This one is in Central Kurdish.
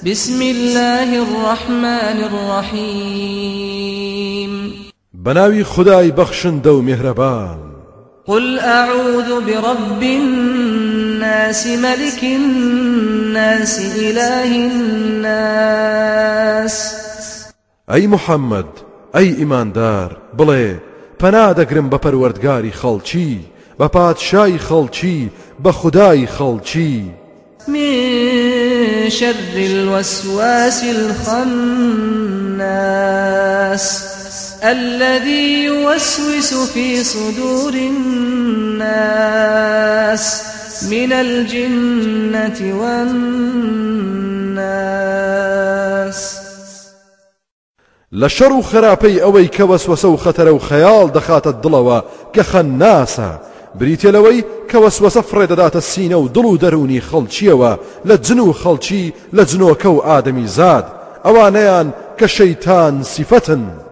بسم الله الرحمن الرحيم بناوي خداي بخشن دو مهربان قل أعوذ برب الناس ملك الناس إله الناس أي محمد أي إيمان دار بڵێ پەنا دەگرم بە پەروەردگاری خەڵکی بە پادشای خەڵکی بە خودای خەڵکی من شر الوسواس الخناس الذي يوسوس في صدور الناس من الجنة والناس لشر خراپەی ئەوەی کە وەسوەسە و خەتەرە و خەیاڵ دەخاتە دڵەوە کە خەناسە بریتە لەوەی کە وەسوەسە فڕێدەداتە سینە و دڵ و دەرونی خەڵکیەوە لە جن و خەڵکی لە جنۆکە و ئادەمی زاد ئەوانەیان کە شەیتان سیفەتن